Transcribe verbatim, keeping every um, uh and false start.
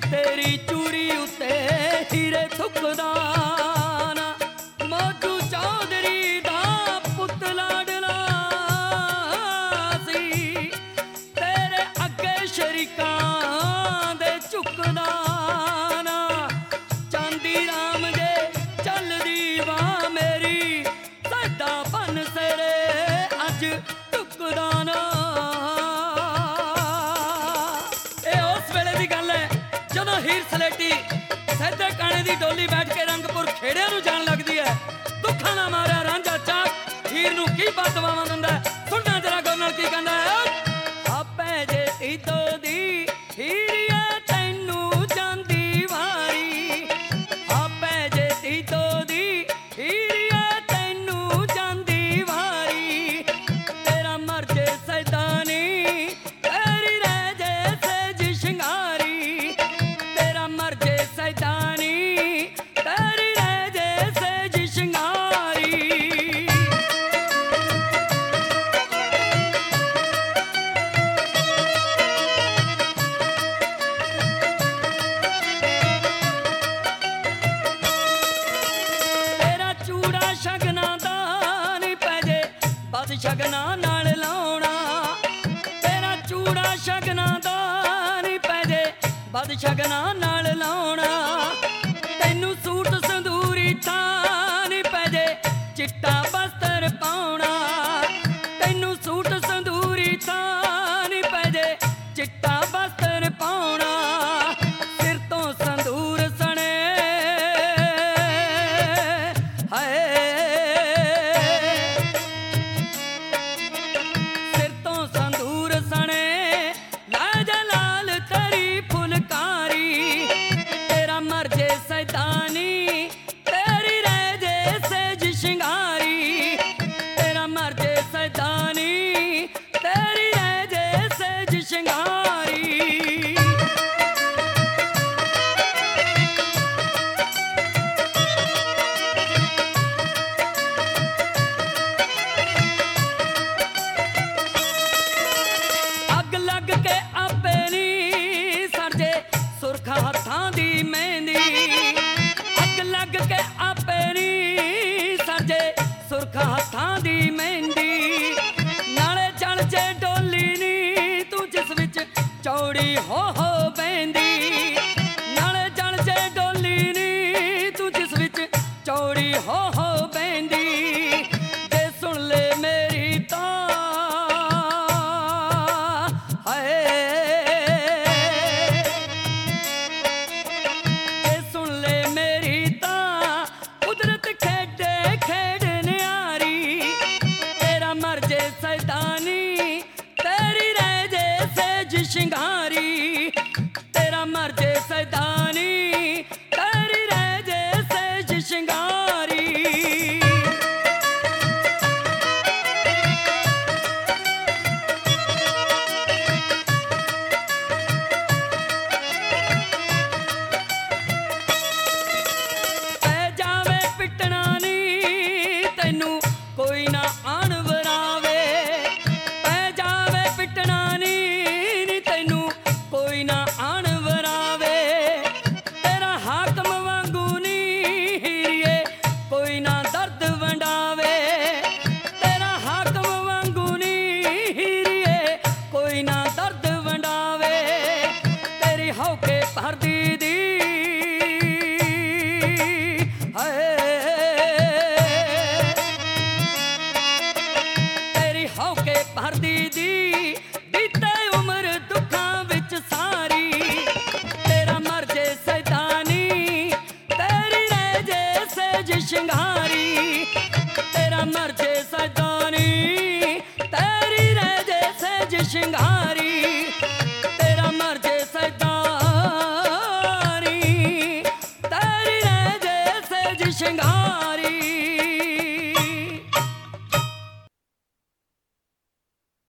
तेरी चूड़ी उत्ते हीरे थुकदा ना, मौजू चौधरी दा पुत लाडला सी, तेरे अगे शरीकां दे झुकदा ना, चांदी राम दे चलदी वां मेरी, साडा बन सिरे अज झुकदा ना। जदों हीर सलेटी सैदे काने दी डोली बैठ के रंगपुर खेड़िया नूं जाण लगदी है, दुखां दा मारिया रांझा चाक हीर नूं की बददुआवां दिंदा है। सुणना जरा गवर्नर की कहंदा है, आपे जे ईदो दी हीरिया तैनूं जांदी वारी, आपे जे ईदो दी हीरिया तैनूं जांदी वारी, तेरा मर जे सैदानी तेरी रह जे सेज शिंगारी, सैतानी तेरी रह जे सेज शिंगारी। तेरा चूड़ा शगना दा नहीं पैजे बद शगना नाल लाउणा, तेरा चूड़ा शगना दा नहीं पैजे बद शगना नाल लाउणा, तैनू सूट संदूरी तां नहीं पैजे चिट्टा बस्तर पाउणा, तैनू सूट संदूरी तां नहीं पैजे चिट्टा बस्तर पाउणा, सिर तो संदूर सने हाय, सिर तो संदूर सने लाजा लाल तरी फुलकारी, तेरा मर जे सैतानी तेरी रह जे सेज शिंगारी, तेरा मर जे सैतानी तेरी रह जे सेज शिंगारी। अग लग के आपे नी सरजे सुरखा हत्थां दी मेहंदी, अग लग के आपे नी सरजे सुरखा हत्थां दी मेहंदी, नाले चढ़ जे डोली नी तू जिस विच चौड़ी हो हो बहंदी, नाले चढ़ जे डोली नी तू जिस विच चौड़ी हो हो बहंदी, जे सुन ले मेरी तां हाय, शिंगारी, तेरा मर जे सैतानी तेरी रह जे सेज शिंगारी। पै जावे पिटना नी तैनू कोई ना आण वरावे, पै जावे पिटना नी कोई ना आण वरावे, तेरा हाकम वांगू नी हीरिए कोई ना दर्द वंडावे, तेरा हाकम वांगू नी हीरिए कोई ना दर्द वंडावे, तेरी हौके भरदी दी हाय, तेरी हौके भरदी दी बीते उम्र दुखां विच सारी, तेरा मर जे सैतानी तेरी रह जे सेज शिंगारी, तेरा मर जे सैतानी तेरी रह जे सेज शिंगारी, तेरा मर जे सैतानी तेरी रह जे सेज शिंगारी।